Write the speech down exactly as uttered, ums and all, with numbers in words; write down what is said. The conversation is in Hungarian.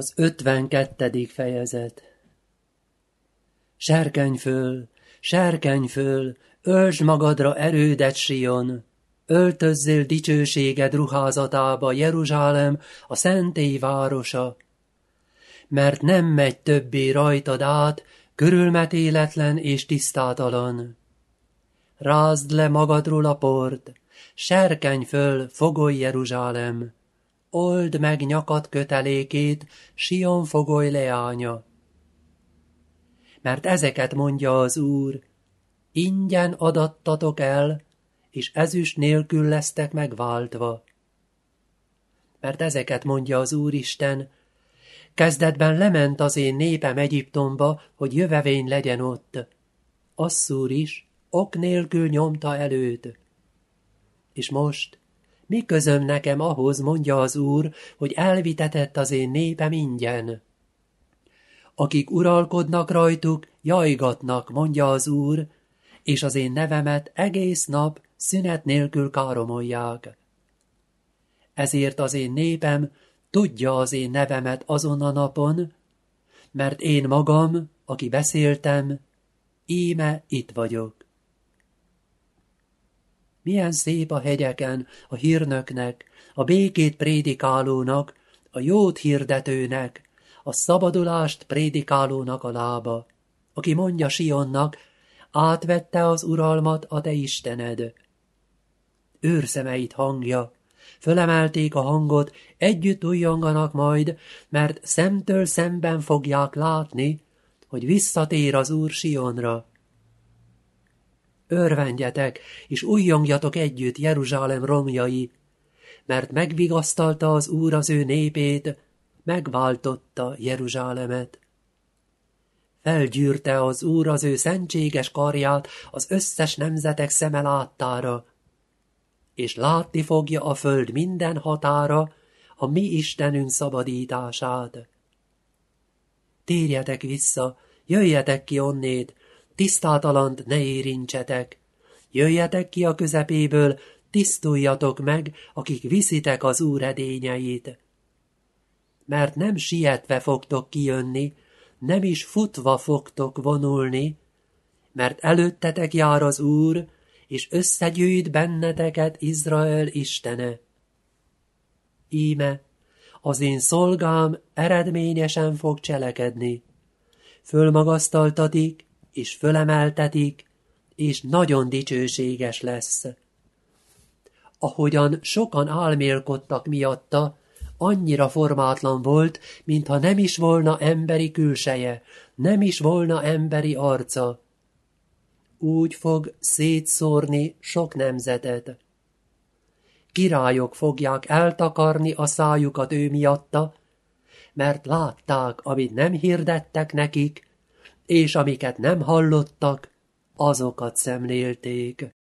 Az ötvenkettedik fejezet. Serkenj föl, serkenj föl, öltsd magadra erődet, Sion! Öltözzél dicsőséged ruházatába, Jeruzsálem, a szentély városa! Mert nem megy többé rajtad át, körülmetéletlen és tisztátalan. Rázd le magadról a port, serkenj föl, fogoly Jeruzsálem! Old meg nyakad kötelékét, Sion fogoly leánya. Mert ezeket mondja az Úr, ingyen adattatok el, és ezüst nélkül lesztek megváltva. Mert ezeket mondja az Úristen, kezdetben lement az én népem Egyiptomba, hogy jövevény legyen ott. Asszúr is ok nélkül nyomta előtt. És most, mi közöm nekem ahhoz, mondja az Úr, hogy elvitetett az én népem ingyen? Akik uralkodnak rajtuk, jajgatnak, mondja az Úr, és az én nevemet egész nap szünet nélkül káromolják. Ezért az én népem tudja az én nevemet azon a napon, mert én magam, aki beszéltem, íme itt vagyok. Milyen szép a hegyeken a hírnöknek, a békét prédikálónak, a jót hirdetőnek, a szabadulást prédikálónak a lába, aki mondja Sionnak, átvette az uralmat a te Istened. Őrszemeit hangja, fölemelték a hangot, együtt ujjonganak majd, mert szemtől szemben fogják látni, hogy visszatér az Úr Sionra. Örvendjetek, és ujjongjatok együtt, Jeruzsálem romjai, mert megvigasztalta az Úr az ő népét, megváltotta Jeruzsálemet. Felgyűrte az Úr az ő szentséges karját az összes nemzetek szeme láttára, és látni fogja a föld minden határa a mi Istenünk szabadítását. Térjetek vissza, jöjjetek ki onnét, tisztátalant ne érintsetek. Jöjjetek ki a közepéből, tisztuljatok meg, akik viszitek az Úr edényeit. Mert nem sietve fogtok kijönni, nem is futva fogtok vonulni, mert előttetek jár az Úr, és összegyűjt benneteket Izrael Istene. Íme, az én szolgám eredményesen fog cselekedni. Fölmagasztaltatik, és fölemeltetik, és nagyon dicsőséges lesz. Ahogyan sokan álmélkodtak miatta, annyira formátlan volt, mintha nem is volna emberi külseje, nem is volna emberi arca. Úgy fog szétszórni sok nemzetet. Királyok fogják eltakarni a szájukat ő miatta, mert látták, amit nem hirdettek nekik, és amiket nem hallottak, azokat szemlélték.